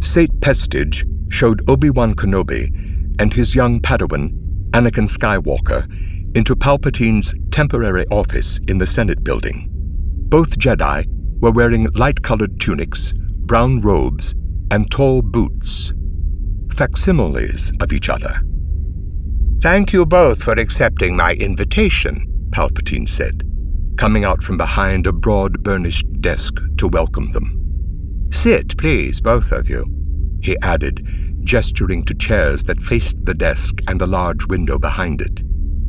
Sate Pestage showed Obi-Wan Kenobi and his young Padawan, Anakin Skywalker, into Palpatine's temporary office in the Senate building. Both Jedi were wearing light-colored tunics, brown robes, and tall boots, facsimiles of each other. "Thank you both for accepting my invitation," Palpatine said, coming out from behind a broad burnished desk to welcome them. "Sit, please, both of you," he added, gesturing to chairs that faced the desk and the large window behind it.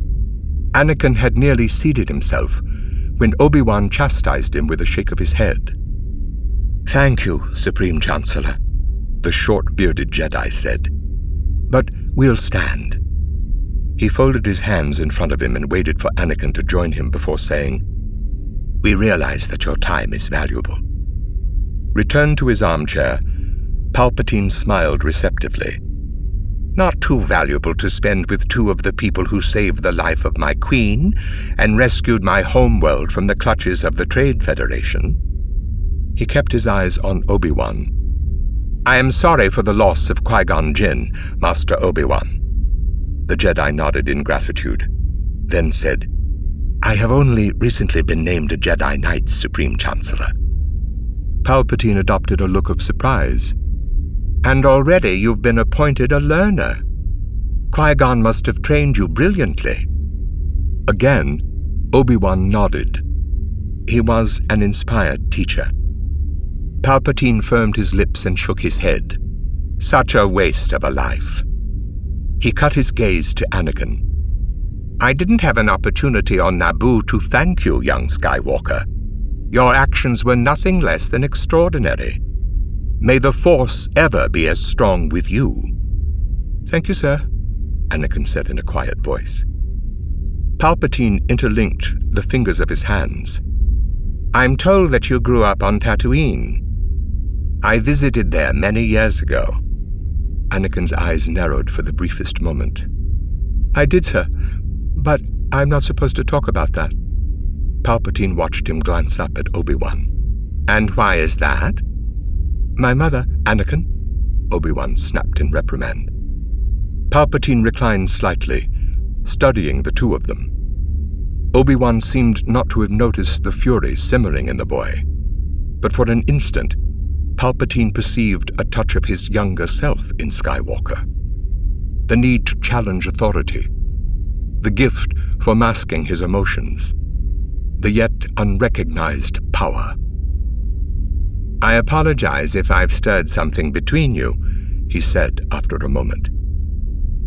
Anakin had nearly seated himself when Obi-Wan chastised him with a shake of his head. "Thank you, Supreme Chancellor," the short-bearded Jedi said. "But we'll stand." He folded his hands in front of him and waited for Anakin to join him before saying, "We realize that your time is valuable." Returned to his armchair, Palpatine smiled receptively. "Not too valuable to spend with two of the people who saved the life of my queen and rescued my homeworld from the clutches of the Trade Federation." He kept his eyes on Obi-Wan. "I am sorry for the loss of Qui-Gon Jinn, Master Obi-Wan." The Jedi nodded in gratitude, then said, "I have only recently been named a Jedi Knight, Supreme Chancellor." Palpatine adopted a look of surprise. "And already you've been appointed a learner. Qui-Gon must have trained you brilliantly." Again, Obi-Wan nodded. He was an inspired teacher. Palpatine firmed his lips and shook his head. "Such a waste of a life." He cut his gaze to Anakin. "I didn't have an opportunity on Naboo to thank you, young Skywalker. Your actions were nothing less than extraordinary. May the Force ever be as strong with you." "Thank you, sir," Anakin said in a quiet voice. Palpatine interlinked the fingers of his hands. "I'm told that you grew up on Tatooine. I visited there many years ago." Anakin's eyes narrowed for the briefest moment. "I did, sir, but I'm not supposed to talk about that." Palpatine watched him glance up at Obi-Wan. "And why is that?" "My mother, Anakin," Obi-Wan snapped in reprimand. Palpatine reclined slightly, studying the two of them. Obi-Wan seemed not to have noticed the fury simmering in the boy, but for an instant, Palpatine perceived a touch of his younger self in Skywalker. The need to challenge authority, the gift for masking his emotions, the yet unrecognized power. "I apologize if I've stirred something between you," he said after a moment.